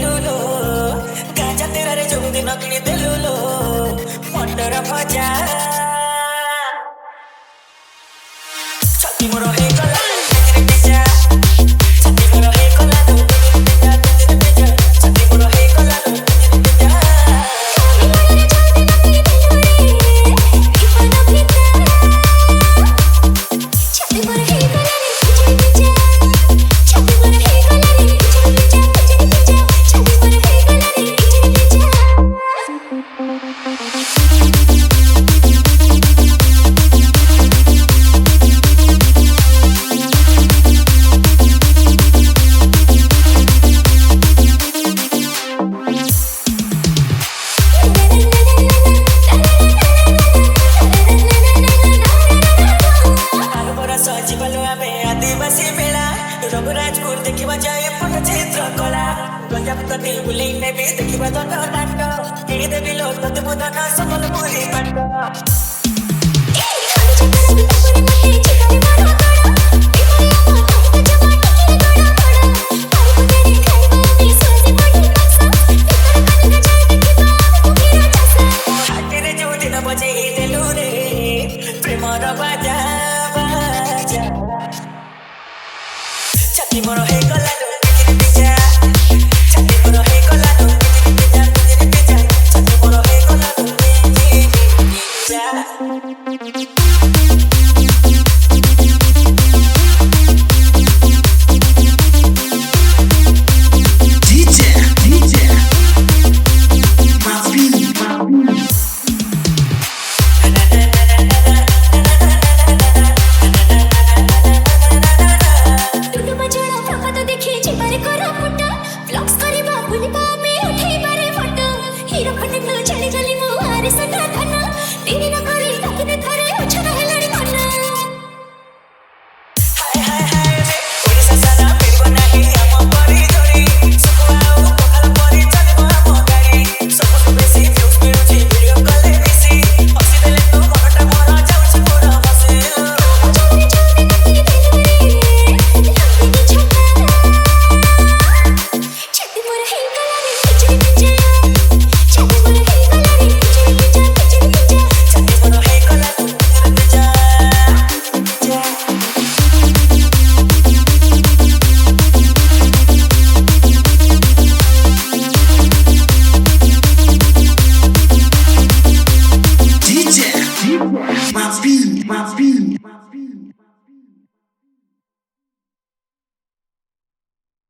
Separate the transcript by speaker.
Speaker 1: देलु लो गांजा तेरा रे जो दिन किनी देलु लो मटर भजा छाती मोर हे गला तेरे पिजा छाती मोर हे गला तेरे पिजा छाती मोर हे गला तेरे पिजा आदिवासी मेला रघुराजपुर देखा जाए पटचित्र कला गंजापत बुले भी देखा दन नाट किदेवी लो तत्व दन सम्बलपुरी पाट छाती मोर हे गला तेरे पिजा छाती मोर हे गला तेरे पिजा छाती मोर हे गला तेरे पिजा
Speaker 2: DJ